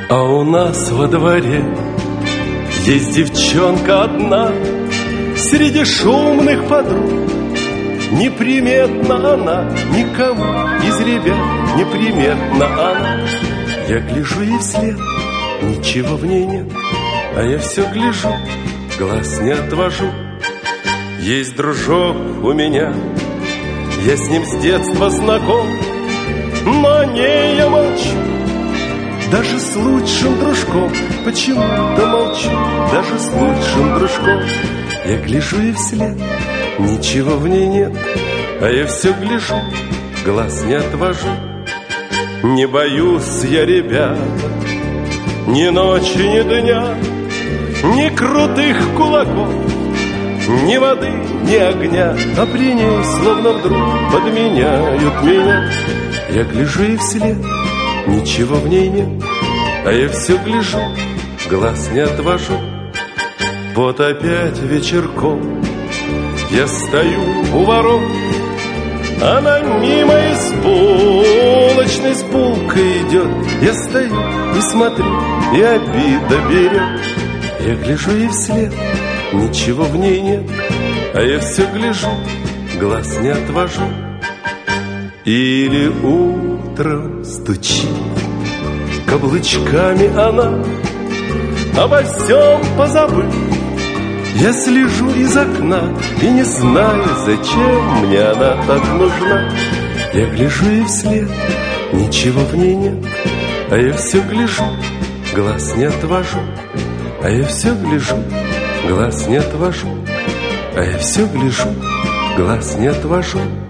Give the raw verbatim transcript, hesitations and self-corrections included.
А у нас во дворе есть девчонка одна, среди шумных подруг. Неприметна она никому из ребят, неприметна она. Я гляжу ей вслед, ничего в ней нет, а я все гляжу, глаз не отвожу. Есть дружок у меня, я с ним с детства знаком, но о ней я молчу. Даже с лучшим дружком почему-то молчу. Даже с лучшим дружком я гляжу ей вслед, ничего в ней нет, а я все гляжу, глаз не отвожу. Не боюсь я, ребята, ни ночи, ни дня, ни крутых кулаков, ни воды, ни огня, а при ней словно вдруг подменяют меня. Я гляжу ей вслед, ничего в ней нет, а я все гляжу, глаз не отвожу. Вот опять вечерком я стою у ворот, она мимо из булочной с булкой идет. Я стою и смотрю, и обида берет. Я гляжу ей вслед, ничего в ней нет, а я все гляжу, глаз не отвожу. Или утром стучит каблучками она, обо всем позабыв. Я слежу из окна и не знаю, зачем мне она так нужна. Я гляжу ей вслед, ничего в ней нет, а я все гляжу, глаз не отвожу. А я все гляжу, глаз не отвожу. А я все гляжу, глаз не отвожу.